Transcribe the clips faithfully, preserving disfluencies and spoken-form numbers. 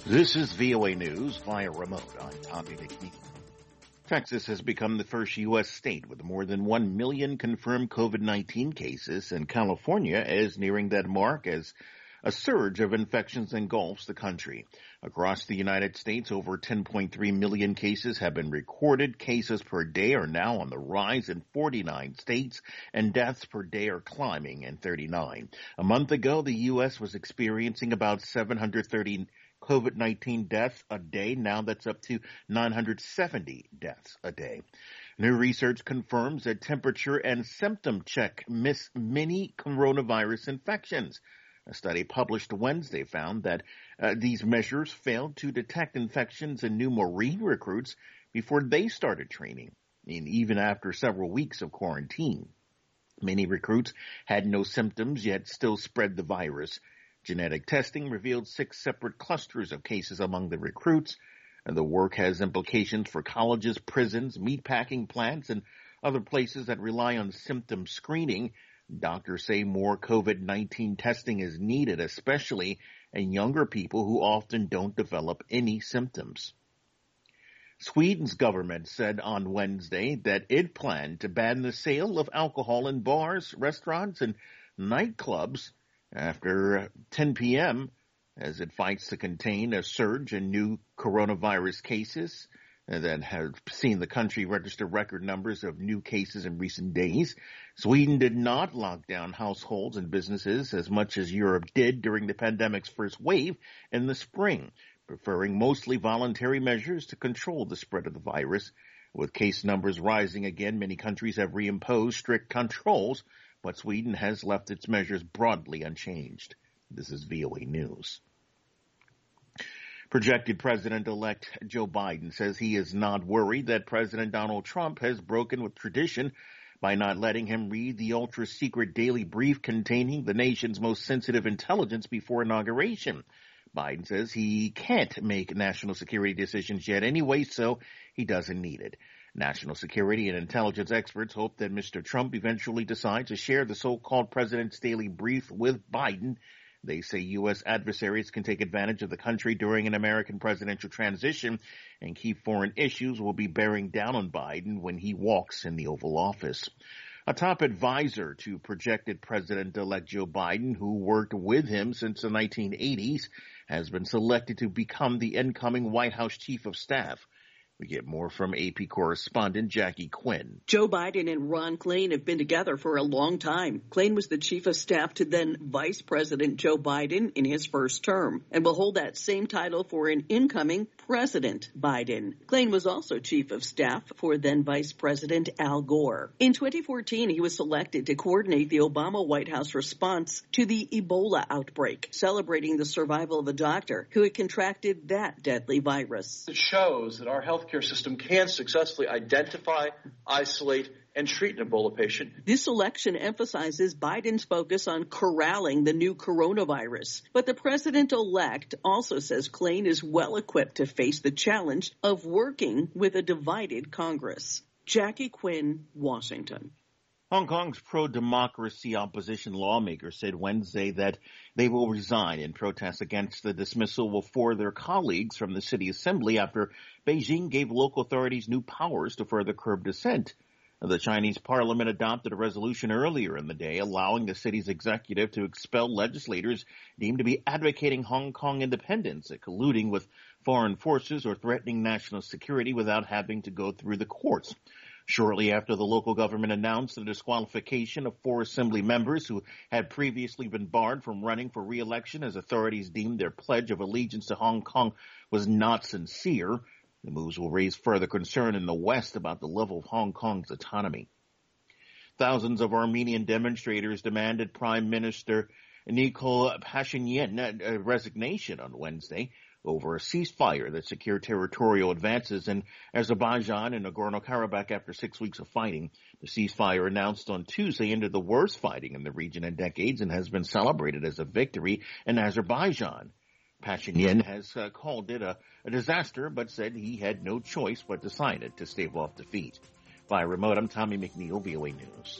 This is V O A News via remote. I'm Tommy McNeil. Texas has become the first U S state with more than one million confirmed COVID nineteen cases, and California is nearing that mark as a surge of infections engulfs the country. Across the United States, over ten point three million cases have been recorded. Cases per day are now on the rise in forty-nine states, and deaths per day are climbing in thirty-nine. A month ago, the U S was experiencing about seven hundred thirty COVID nineteen deaths a day. Now that's up to nine hundred seventy deaths a day. New research confirms that temperature and symptom check miss many coronavirus infections. A study published Wednesday found that uh, these measures failed to detect infections in new Marine recruits before they started training, and even after several weeks of quarantine. Many recruits had no symptoms yet still spread the virus. Genetic testing revealed six separate clusters of cases among the recruits, and the work has implications for colleges, prisons, meatpacking plants, and other places that rely on symptom screening. Doctors say more COVID nineteen testing is needed, especially in younger people who often don't develop any symptoms. Sweden's government said on Wednesday that it planned to ban the sale of alcohol in bars, restaurants, and nightclubs after ten p.m. as it fights to contain a surge in new coronavirus cases that have seen the country register record numbers of new cases in recent days. Sweden did not lock down households and businesses as much as Europe did during the pandemic's first wave in the spring, preferring mostly voluntary measures to control the spread of the virus. With case numbers rising again, many countries have reimposed strict controls, but Sweden has left its measures broadly unchanged. This is V O A News. Projected President-elect Joe Biden says he is not worried that President Donald Trump has broken with tradition by not letting him read the ultra-secret daily brief containing the nation's most sensitive intelligence before inauguration. Biden says he can't make national security decisions yet anyway, so he doesn't need it. National security and intelligence experts hope that Mister Trump eventually decides to share the so-called president's daily brief with Biden. They say U S adversaries can take advantage of the country during an American presidential transition, and key foreign issues will be bearing down on Biden when he walks in the Oval Office. A top advisor to projected President-elect Joe Biden, who worked with him since the nineteen eighties, has been selected to become the incoming White House Chief of Staff. We get more from A P correspondent Jackie Quinn. Joe Biden and Ron Klain have been together for a long time. Klain was the chief of staff to then Vice President Joe Biden in his first term and will hold that same title for an incoming President Biden. Klain was also chief of staff for then Vice President Al Gore. In twenty fourteen, he was selected to coordinate the Obama White House response to the Ebola outbreak, celebrating the survival of a doctor who had contracted that deadly virus. It shows that our health care system can successfully identify, isolate, and treat an Ebola patient. This election emphasizes Biden's focus on corralling the new coronavirus. But the president-elect also says Klain is well equipped to face the challenge of working with a divided Congress. Jackie Quinn, Washington. Hong Kong's pro-democracy opposition lawmakers said Wednesday that they will resign in protest against the dismissal of four of their colleagues from the city assembly after Beijing gave local authorities new powers to further curb dissent. The Chinese parliament adopted a resolution earlier in the day allowing the city's executive to expel legislators deemed to be advocating Hong Kong independence, colluding with foreign forces, or threatening national security without having to go through the courts. Shortly after the local government announced the disqualification of four assembly members who had previously been barred from running for re-election as authorities deemed their pledge of allegiance to Hong Kong was not sincere, the moves will raise further concern in the West about the level of Hong Kong's autonomy. Thousands of Armenian demonstrators demanded Prime Minister Nikol Pashinyan's resignation on Wednesday over a ceasefire that secured territorial advances in Azerbaijan and Nagorno-Karabakh after six weeks of fighting. The ceasefire announced on Tuesday ended the worst fighting in the region in decades and has been celebrated as a victory in Azerbaijan. Pashinyan has uh, called it a, a disaster, but said he had no choice but decided to stave off defeat. By remote, I'm Tommy McNeil, V O A News.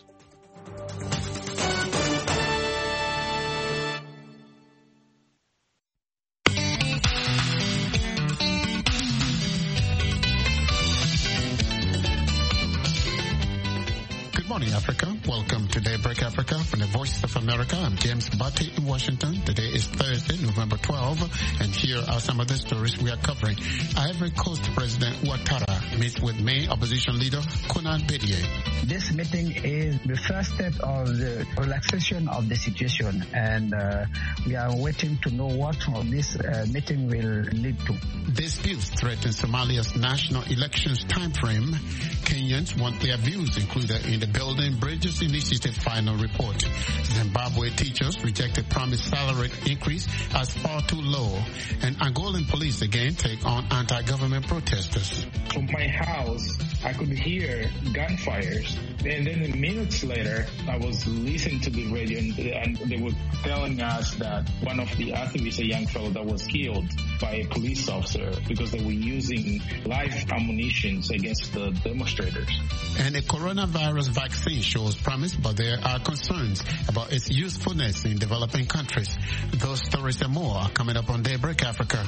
morning, Africa. Welcome to Daybreak Africa from the Voice of America. I'm James Batty in Washington. Today is Thursday, November twelfth, and here are some of the stories we are covering. Ivory Coast President Ouattara meets with main opposition leader Konan Bédié. This meeting is the first step of the relaxation of the situation, and uh, we are waiting to know what this uh, meeting will lead to. Disputes threaten Somalia's national elections timeframe. Kenyans want their views included in the Building Bridges Initiative final report. Zimbabwe teachers rejected promised salary increase as far too low. And Angolan police again take on anti-government protesters. From my house, I could hear gunfires. And then minutes later, I was listening to the radio and they were telling us that one of the activists, a young fellow that was killed by a police officer because they were using live ammunition against the demonstrators. And a coronavirus vaccine shows promise, but there are concerns about its usefulness in developing countries. Those stories and more are coming up on Daybreak Africa.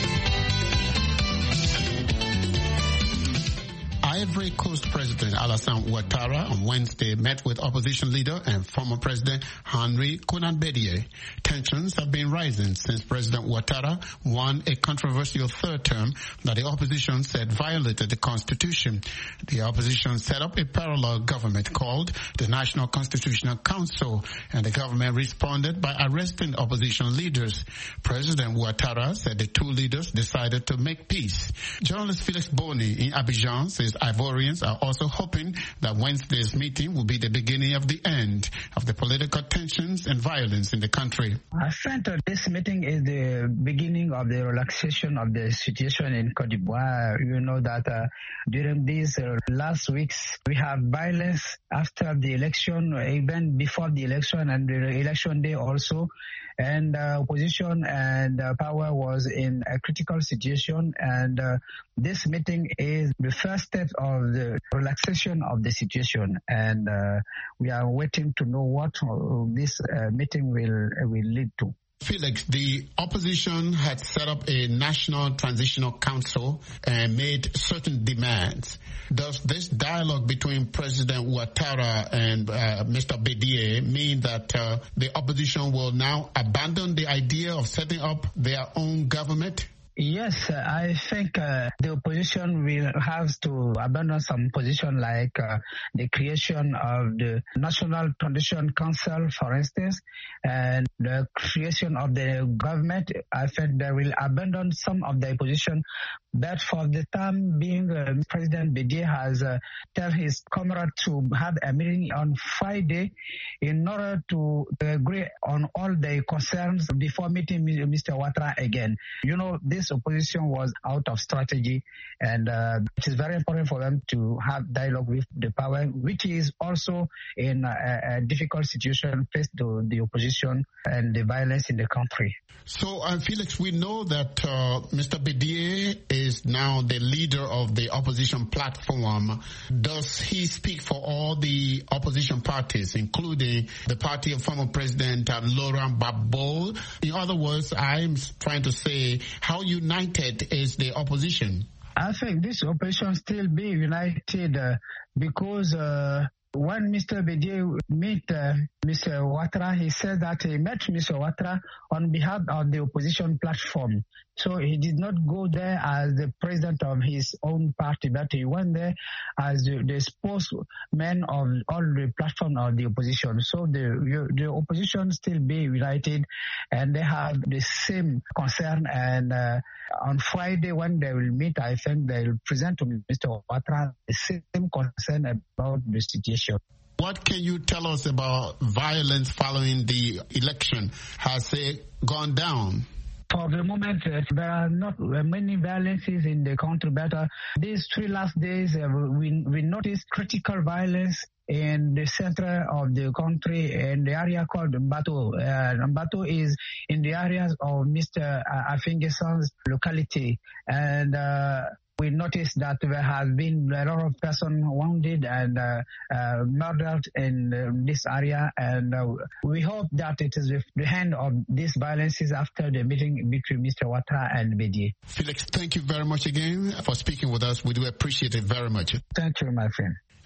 Ivory Coast President Alassane Ouattara on Wednesday met with opposition leader and former President Henri Konan Bédié. Tensions have been rising since President Ouattara won a controversial third term that the opposition said violated the Constitution. The opposition set up a parallel government called the National Constitutional Council, and the government responded by arresting opposition leaders. President Ouattara said the two leaders decided to make peace. Journalist Felix Boni in Abidjan says Ivorians are also hoping that Wednesday's meeting will be the beginning of the end of the political tensions and violence in the country. I think that this meeting is the beginning of the relaxation of the situation in Côte d'Ivoire. You know that uh, during these uh, last weeks, we have violence after the election, even before the election and the election day also. And uh, opposition and uh, power was in a critical situation, and uh, this meeting is the first step of the relaxation of the situation, and uh, we are waiting to know what uh, this uh, meeting will uh, will lead to. Felix, the opposition had set up a National Transitional Council and made certain demands. Does this dialogue between President Ouattara and uh, Mister Bédié mean that uh, the opposition will now abandon the idea of setting up their own government? Yes, uh, I think uh, the opposition will have to abandon some position like uh, the creation of the National Transition Council, for instance, and the creation of the government. I think they will abandon some of the opposition. But for the time being, uh, President Bédié has uh, tell his comrade to have a meeting on Friday in order to agree on all the concerns before meeting Mister Ouattara again. You know, this opposition was out of strategy, and uh, it is very important for them to have dialogue with the power, which is also in a, a difficult situation faced to the opposition and the violence in the country. So, uh, Felix, we know that uh, Mister Bédié is now the leader of the opposition platform. Does he speak for all the opposition parties, including the party of former President uh, Laurent Gbagbo? In other words, I'm trying to say, how united is the opposition? I think this opposition still be united uh, because uh, when Mister Bédié met uh, Mister Ouattara, he said that he met Mister Ouattara on behalf of the opposition platform. So he did not go there as the president of his own party, but he went there as the, the spokesman of all the platform of the opposition. So the, the opposition still be united, and they have the same concern. And uh, on Friday, when they will meet, I think they will present to Mister Ouattara the same concern about the situation. What can you tell us about violence following the election? Has it gone down? For the moment, uh, there are not uh, many violences in the country, but uh, these three last days, uh, we, we noticed critical violence in the center of the country, in the area called Mbato. Uh, Mbato is in the areas of Mister Afingeson's locality, and uh, we noticed that there has been a lot of persons wounded and uh, uh, murdered in uh, this area, and uh, we hope that it is with the end of these violences after the meeting between Mister Ouattara and Bédié. Felix, thank you very much again for speaking with us. We do appreciate it very much. Thank you, my friend.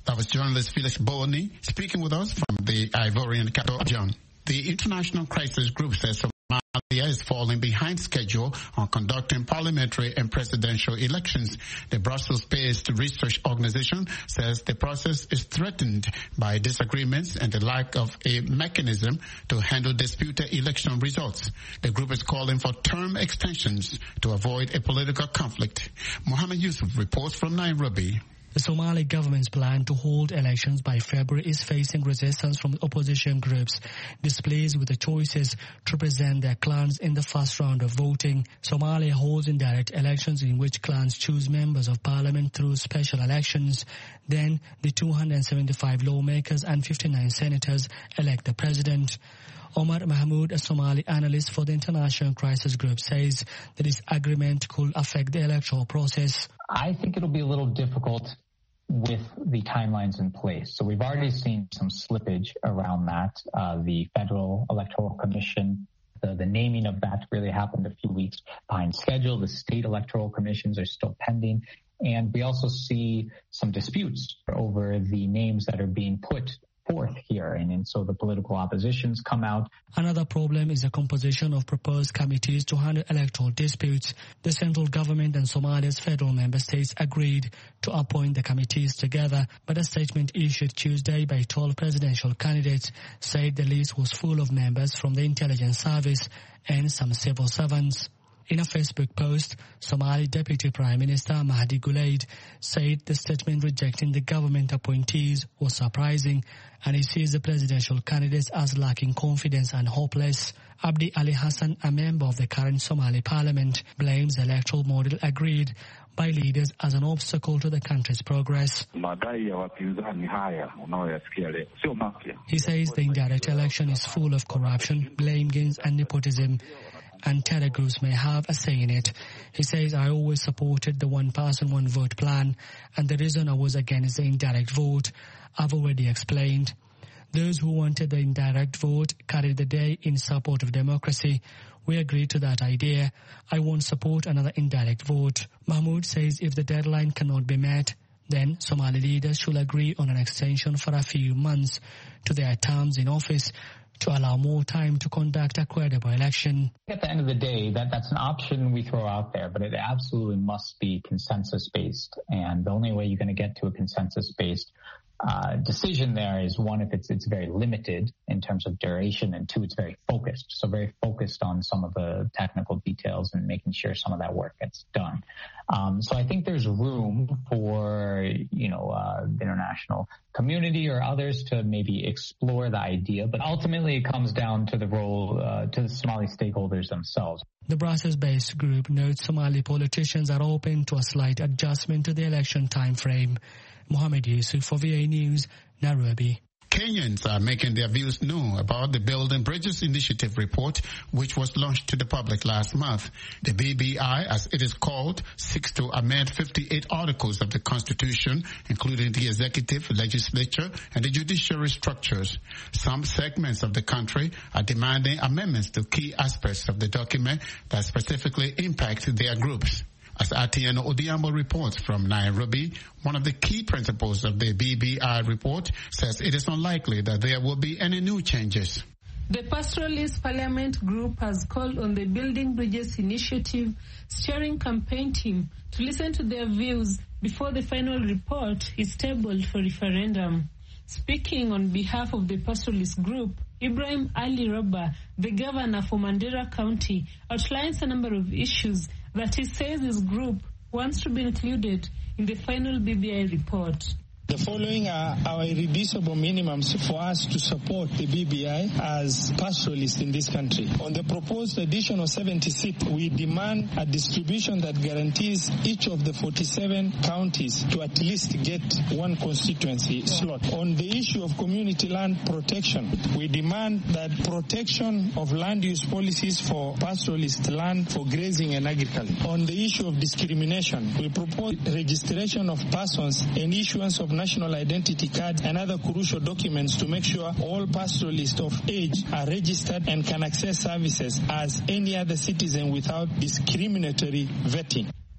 That was journalist Felix Boni speaking with us from the Ivorian capital, Abidjan. The International Crisis Group says Somalia is falling behind schedule on conducting parliamentary and presidential elections. The Brussels-based research organization says the process is threatened by disagreements and the lack of a mechanism to handle disputed election results. The group is calling for term extensions to avoid a political conflict. Mohammed Yusuf reports from Nairobi. The Somali government's plan to hold elections by February is facing resistance from opposition groups displeased with the choices to present their clans in the first round of voting. Somalia holds indirect elections in which clans choose members of parliament through special elections. Then the two hundred seventy-five lawmakers and fifty-nine senators elect the president. Omar Mahmoud, a Somali analyst for the International Crisis Group, says that this agreement could affect the electoral process. I think it'll be a little difficult with the timelines in place. So we've already seen some slippage around that. Uh, the Federal Electoral Commission, the, the naming of that really happened a few weeks behind schedule. The state electoral commissions are still pending. And we also see some disputes over the names that are being put forth here, and, and so the political oppositions come out. Another problem is the composition of proposed committees to handle electoral disputes. The central government and Somalia's federal member states agreed to appoint the committees together, but a statement issued Tuesday by twelve presidential candidates said the list was full of members from the intelligence service and some civil servants. In a Facebook post, Somali Deputy Prime Minister Mahdi Gulaid said the statement rejecting the government appointees was surprising, and he sees the presidential candidates as lacking confidence and hopeless. Abdi Ali Hassan, a member of the current Somali parliament, blames the electoral model agreed by leaders as an obstacle to the country's progress. He says the indirect election is full of corruption, blame games and nepotism, and terror groups may have a say in it. He says, I always supported the one person, one vote plan, and the reason I was against the indirect vote, I've already explained. Those who wanted the indirect vote carried the day in support of democracy. We agreed to that idea. I won't support another indirect vote. Mahmoud says if the deadline cannot be met, then Somali leaders should agree on an extension for a few months to their terms in office to allow more time to conduct a credible election. At the end of the day, that, that's an option we throw out there, but it absolutely must be consensus-based. And the only way you're going to get to a consensus-based uh, decision there is, one, if it's it's very limited in terms of duration, and two, it's very focused. So very focused on some of the technical details and making sure some of that work gets done. Um, so I think there's room for, you know, uh, the international community or others to maybe explore the idea, but ultimately it comes down to the role, uh, to the Somali stakeholders themselves. The Brussels-based group notes Somali politicians are open to a slight adjustment to the election time frame. Mohammed Yusuf for V A News, Nairobi. Kenyans are making their views known about the Building Bridges Initiative report, which was launched to the public last month. The B B I, as it is called, seeks to amend fifty-eight articles of the Constitution, including the executive, legislature, and the judiciary structures. Some segments of the country are demanding amendments to key aspects of the document that specifically impact their groups. As Atieno Odiambo reports from Nairobi, one of the key principles of the B B I report says it is unlikely that there will be any new changes. The Pastoralist Parliament Group has called on the Building Bridges Initiative steering campaign team to listen to their views before the final report is tabled for referendum. Speaking on behalf of the Pastoralist Group, Ibrahim Ali Roba, the governor for Mandera County, outlines a number of issues that he says his group wants to be included in the final B B I report. The following are our irreducible minimums for us to support the B B I as pastoralists in this country. On the proposed additional seventy seats, we demand a distribution that guarantees each of the forty-seven counties to at least get one constituency slot. On the issue of community land protection, we demand that protection of land use policies for pastoralist land for grazing and agriculture. On the issue of discrimination, we propose registration of persons and issuance of national identity cards and other crucial documents to make sure all pastoralists of age are registered and can access services as any other citizen without discriminatory vetting.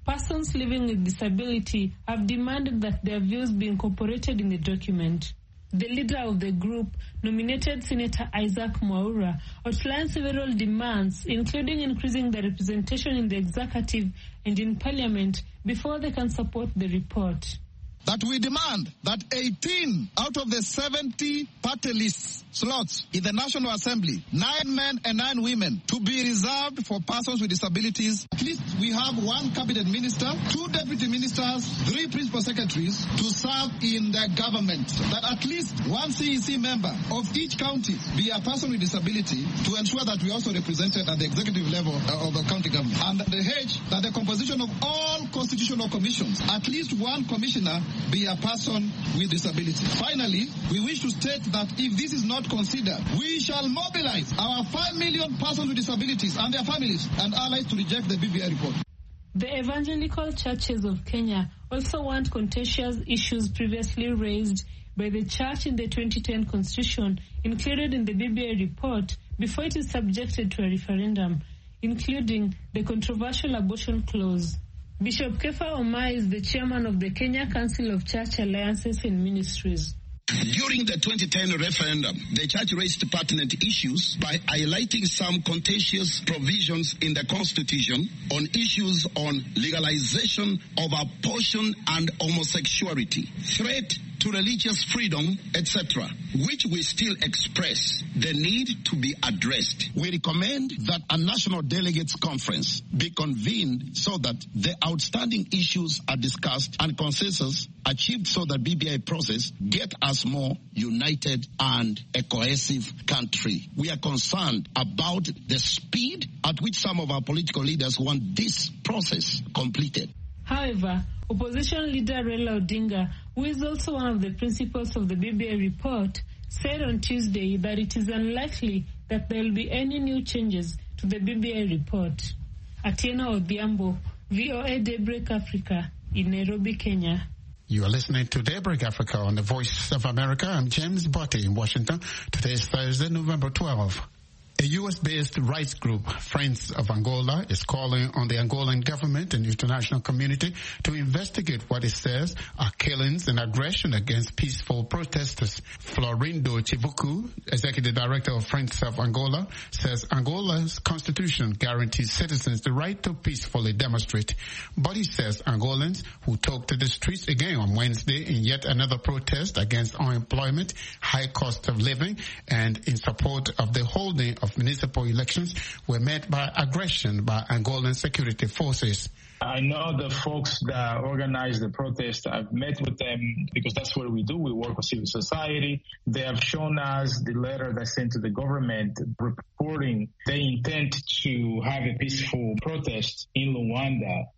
persons living with disability have demanded that their views be incorporated in the document. The leader of the group, nominated Senator Isaac Mwaura, outlined several demands, including increasing the representation in the executive and in parliament before they can support the report. That we demand that eighteen out of the seventy party list slots in the National Assembly, nine men and nine women, to be reserved for persons with disabilities. At least we have one cabinet minister, two deputy ministers, three principal secretaries to serve in the government. That at least one C E C member of each county be a person with disability to ensure that we also represented at the executive level of the county government. And the H, that the composition of all constitutional commissions, at least one commissioner be a person with disability. Finally, we wish to state that if this is not considered, we shall mobilize our five million persons with disabilities and their families and allies to reject the B B I report. The evangelical churches of Kenya also want contentious issues previously raised by the church in the twenty ten constitution included in the B B I report before it is subjected to a referendum, including the controversial abortion clause. Bishop Kefa Omai is the chairman of the Kenya Council of Church Alliances and Ministries. During the twenty ten referendum, the church raised pertinent issues by highlighting some contentious provisions in the constitution on issues on legalization of abortion and homosexuality, threat to religious freedom, et cetera, which we still express the need to be addressed. We recommend that a national delegates conference be convened so that the outstanding issues are discussed and consensus achieved so that B B I process get us more united and a cohesive country. We are concerned about the speed at which some of our political leaders want this process completed. However, opposition leader Raila Odinga, who is also one of the principals of the B B I report, said on Tuesday that it is unlikely that there will be any new changes to the B B I report. Atieno Odhiambo, V O A Daybreak Africa, in Nairobi, Kenya. You are listening to Daybreak Africa on the Voice of America. I'm James Botti in Washington. Today is Thursday, November twelfth. A U S-based rights group, Friends of Angola, is calling on the Angolan government and international community to investigate what it says are killings and aggression against peaceful protesters. Florindo Chivuku, executive director of Friends of Angola, says Angola's constitution guarantees citizens the right to peacefully demonstrate. But he says Angolans who took to the streets again on Wednesday in yet another protest against unemployment, high cost of living, and in support of the holding of Of municipal elections were met by aggression by Angolan security forces. I know the folks that organized the protest. I've met with them because that's what we do. We work with civil society. They have shown us the letter they sent to the government reporting they intend to have a peaceful protest in Luanda.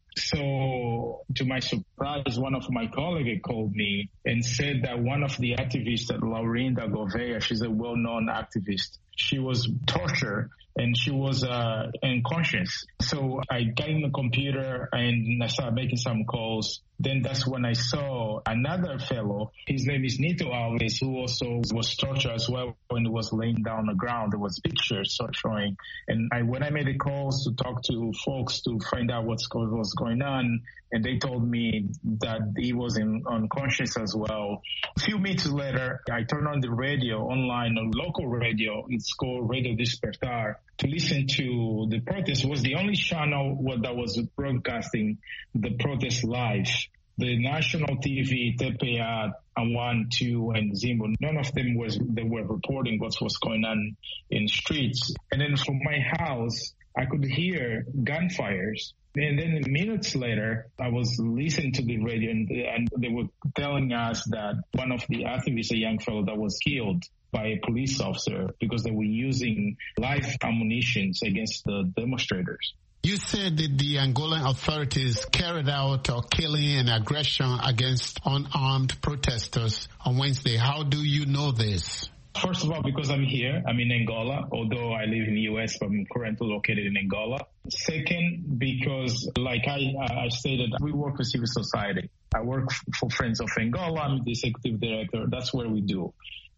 So, to my surprise, one of my colleagues called me and said that one of the activists, Laurinda Gouveia, she's a well-known activist, she was tortured and she was uh, unconscious. So I got in the computer and I started making some calls. Then that's when I saw another fellow. His name is Nito Alves, who also was tortured as well when he was laying down on the ground. There was pictures showing. And I, when I made the calls to talk to folks to find out what's what was going on, and they told me that he was in, unconscious as well. A few minutes later, I turned on the radio online, on local radio. It's called Radio Despertar, to listen to the protest. It was the only channel that was broadcasting the protest live. The national T V, T P A, and One, Two, and Zimbo, none of them was they were reporting what was going on in streets. And then from my house, I could hear gunfires. And then minutes later, I was listening to the radio, and, and they were telling us that one of the activists, a young fellow that was killed by a police officer because they were using live ammunition against the demonstrators. You said that the Angolan authorities carried out a killing and aggression against unarmed protesters on Wednesday. How do you know this? First of all, because I'm here, I'm in Angola, although I live in the U S, but I'm currently located in Angola. Second, because like I, I stated, we work with civil society. I work for Friends of Angola. I'm the executive director. That's what we do.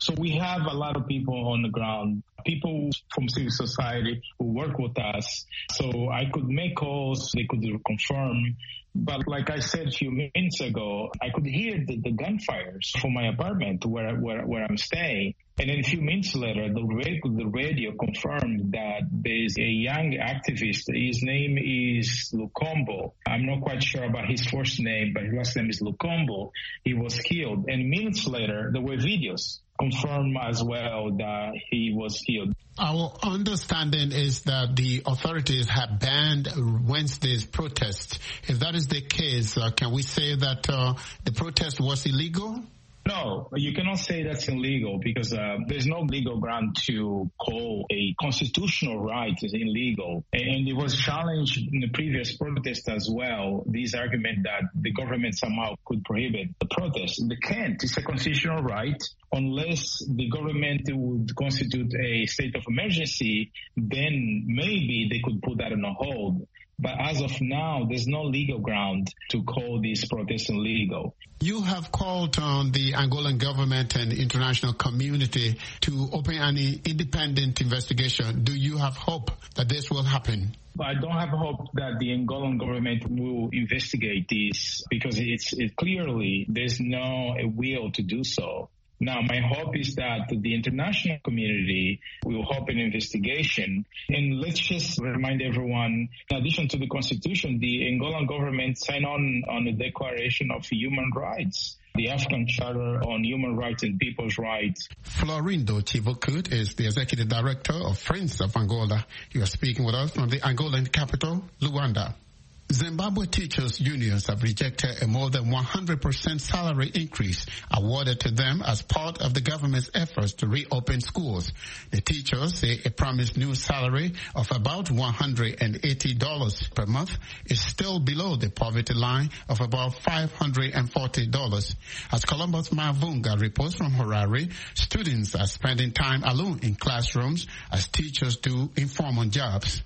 So we have a lot of people on the ground, people from civil society who work with us. So I could make calls, they could confirm. But like I said a few minutes ago, I could hear the, the gunfires from my apartment where, where where I'm staying. And then a few minutes later, the radio, the radio confirmed that there's a young activist. His name is Lukombo. I'm not quite sure about his first name, but his last name is Lukombo. He was killed. And minutes later, there were videos confirm as well that he was killed. Our understanding is that the authorities have banned Wednesday's protest. If that is the case, uh, can we say that uh, the protest was illegal? No, you cannot say that's illegal because uh, there's no legal ground to call a constitutional right is illegal. And it was challenged in the previous protest as well, this argument that the government somehow could prohibit the protest. They can't. It's a constitutional right. Unless the government would constitute a state of emergency, then maybe they could put that on a hold. But as of now, there's no legal ground to call this protest illegal. You have called on the Angolan government and international community to open an independent investigation. Do you have hope that this will happen? I don't have hope that the Angolan government will investigate this because it's it clearly there's no will to do so. Now, my hope is that the international community will help an investigation. And let's just remind everyone, in addition to the Constitution, the Angolan government signed on on the Declaration of Human Rights, the African Charter on Human Rights and People's Rights. Florindo Chivokut is the Executive Director of Friends of Angola. You are speaking with us from the Angolan capital, Luanda. Zimbabwe teachers' unions have rejected a more than one hundred percent salary increase awarded to them as part of the government's efforts to reopen schools. The teachers say a promised new salary of about one hundred eighty dollars per month is still below the poverty line of about five hundred forty dollars. As Columbus Mavunga reports from Harare, students are spending time alone in classrooms as teachers do informal jobs.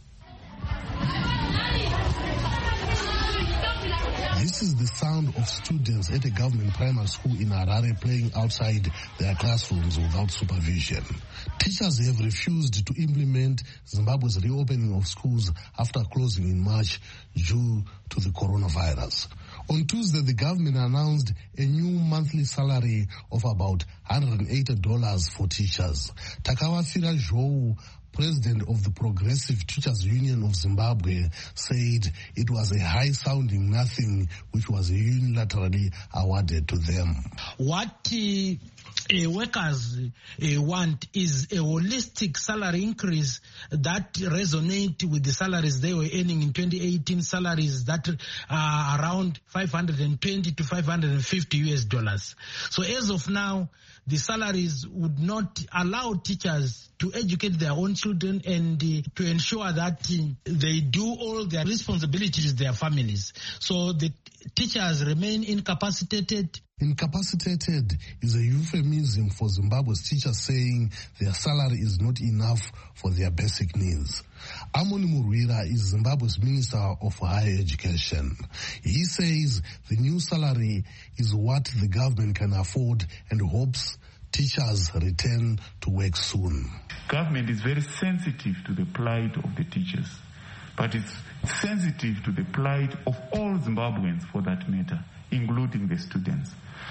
This is the sound of students at a government primary school in Harare playing outside their classrooms without supervision. Teachers have refused to implement Zimbabwe's reopening of schools after closing in March due to the coronavirus. On Tuesday, the government announced a new monthly salary of about one hundred eighty dollars for teachers. Takawafira Zhou, president of the Progressive Teachers Union of Zimbabwe, said it was a high-sounding nothing which was unilaterally awarded to them. What uh, uh, workers uh, want is a holistic salary increase that resonate with the salaries they were earning in twenty eighteen, salaries that are around five hundred twenty to five hundred fifty U S dollars. So as of now, the salaries would not allow teachers to educate their own children and uh, to ensure that uh, they do all their responsibilities to their families. So the teachers remain incapacitated. Incapacitated is a euphemism for Zimbabwe's teachers saying their salary is not enough for their basic needs. Amoni Murwira is Zimbabwe's Minister of Higher Education. He says the new salary is what the government can afford and hopes teachers return to work soon. Government is very sensitive to the plight of the teachers, but it's sensitive to the plight of all Zimbabweans for that matter, including the students.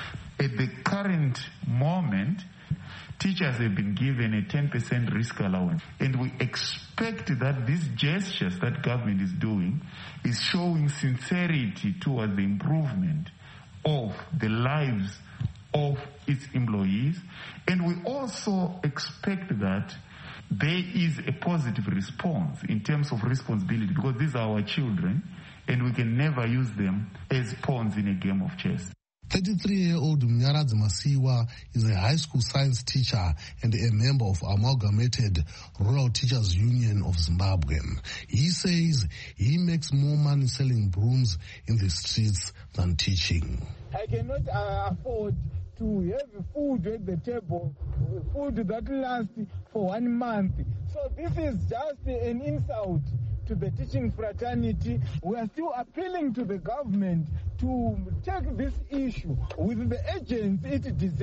At the current moment, teachers have been given a ten percent risk allowance, and we expect that these gestures that government is doing is showing sincerity towards the improvement of the lives of its employees, and we also expect that there is a positive response in terms of responsibility, because these are our children and we can never use them as pawns in a game of chess. thirty-three-year-old Mnyaradzi Masiwa is a high school science teacher and a member of Amalgamated Rural Teachers Union of Zimbabwe. He says he makes more money selling brooms in the streets than teaching. I cannot uh, afford to have food at the table, food that lasts for one month. So this is just an insult to the teaching fraternity. We are still appealing to the government to take this issue with the urgency it deserves,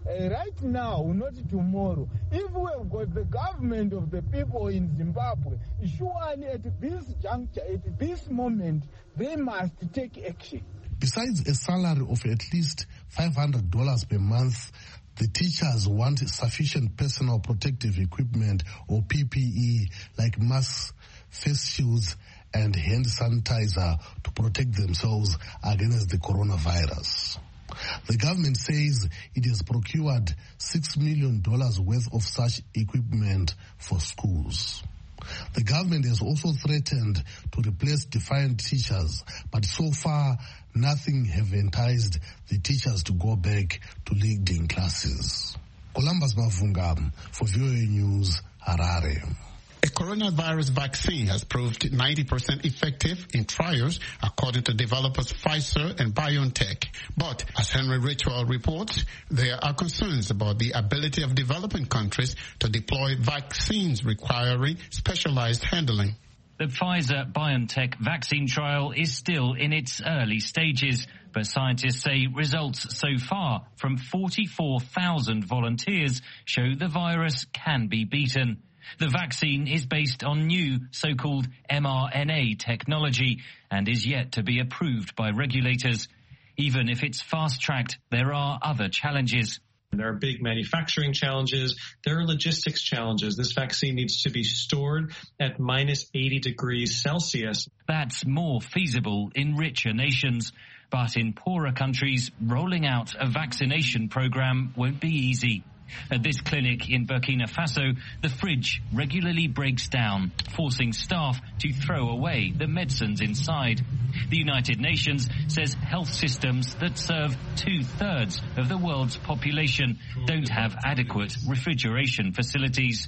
uh, right now, not tomorrow. If we've got the government of the people in Zimbabwe, surely at this juncture, at this moment, they must take action. Besides a salary of at least five hundred dollars per month, the teachers want sufficient personal protective equipment or P P E like masks, face shields, and hand sanitizer to protect themselves against the coronavirus. The government says it has procured six million dollars worth of such equipment for schools. The government has also threatened to replace defiant teachers, but so far nothing have enticed the teachers to go back to leading classes. Columbus Mavunga for V O A News, Harare. A coronavirus vaccine has proved ninety percent effective in trials, according to developers Pfizer and BioNTech. But, as Henry Ritual reports, there are concerns about the ability of developing countries to deploy vaccines requiring specialized handling. The Pfizer-BioNTech vaccine trial is still in its early stages, but scientists say results so far from forty-four thousand volunteers show the virus can be beaten. The vaccine is based on new so-called M R N A technology and is yet to be approved by regulators. Even if it's fast-tracked, there are other challenges. There are big manufacturing challenges. There are logistics challenges. This vaccine needs to be stored at minus eighty degrees Celsius. That's more feasible in richer nations. But in poorer countries, rolling out a vaccination program won't be easy. At this clinic in Burkina Faso, the fridge regularly breaks down, forcing staff to throw away the medicines inside. The United Nations says health systems that serve two-thirds of the world's population don't have adequate refrigeration facilities.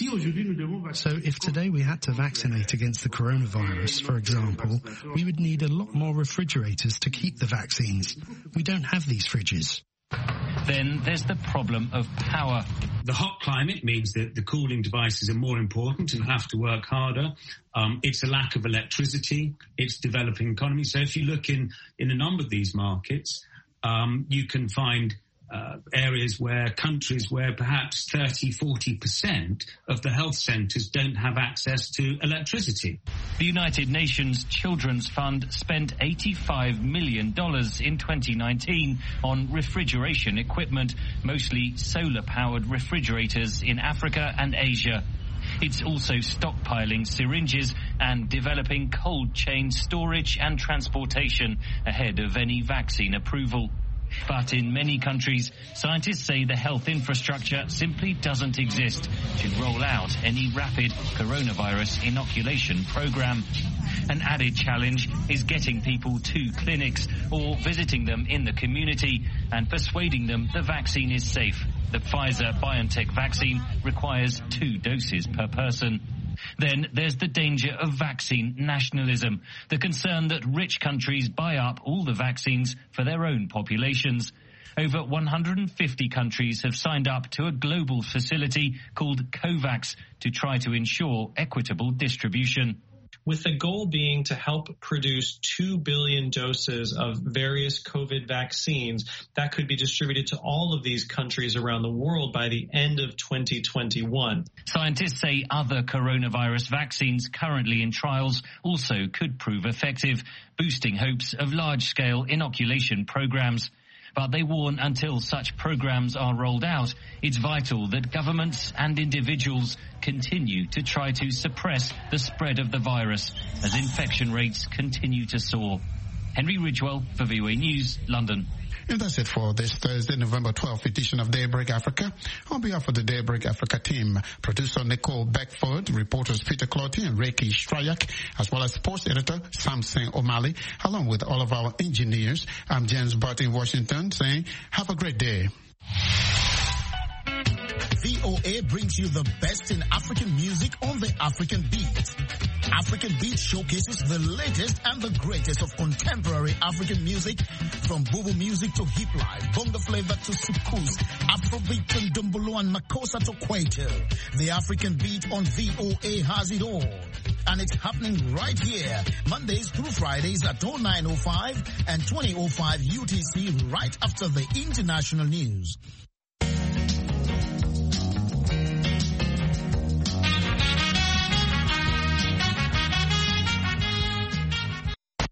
So if today we had to vaccinate against the coronavirus, for example, we would need a lot more refrigerators to keep the vaccines. We don't have these fridges. Then there's the problem of power. The hot climate means that the cooling devices are more important and have to work harder. Um, it's a lack of electricity. It's developing economy. So if you look in, in a number of these markets, um, you can find uh, areas where countries where perhaps thirty, forty percent of the health centres don't have access to electricity. The United Nations Children's Fund spent eighty-five million dollars in twenty nineteen on refrigeration equipment, mostly solar-powered refrigerators in Africa and Asia. It's also stockpiling syringes and developing cold chain storage and transportation ahead of any vaccine approval. But in many countries, scientists say the health infrastructure simply doesn't exist to roll out any rapid coronavirus inoculation program. An added challenge is getting people to clinics or visiting them in the community and persuading them the vaccine is safe. The Pfizer-BioNTech vaccine requires two doses per person. Then there's the danger of vaccine nationalism, the concern that rich countries buy up all the vaccines for their own populations. Over one hundred fifty countries have signed up to a global facility called COVAX to try to ensure equitable distribution. With the goal being to help produce two billion doses of various COVID vaccines that could be distributed to all of these countries around the world by the end of twenty twenty-one. Scientists say other coronavirus vaccines currently in trials also could prove effective, boosting hopes of large-scale inoculation programs. But they warn until such programs are rolled out, it's vital that governments and individuals continue to try to suppress the spread of the virus as infection rates continue to soar. Henry Ridgewell for V O A News, London. And that's it for this Thursday, November twelfth edition of Daybreak Africa. On behalf of the Daybreak Africa team, producer Nicole Beckford, reporters Peter Clotty and Reiki Strayak, as well as sports editor Samson O'Malley, along with all of our engineers, I'm James Butt in Washington saying, have a great day. V O A brings you the best in African music on the African Beat. African Beat showcases the latest and the greatest of contemporary African music, from Bobo music to hip life, bongo flavor to soukous, Afrobeat and Dumbolo and Makossa to Kwaito. The African Beat on V O A has it all. And it's happening right here, Mondays through Fridays at oh nine oh five and twenty oh five U T C, right after the international news.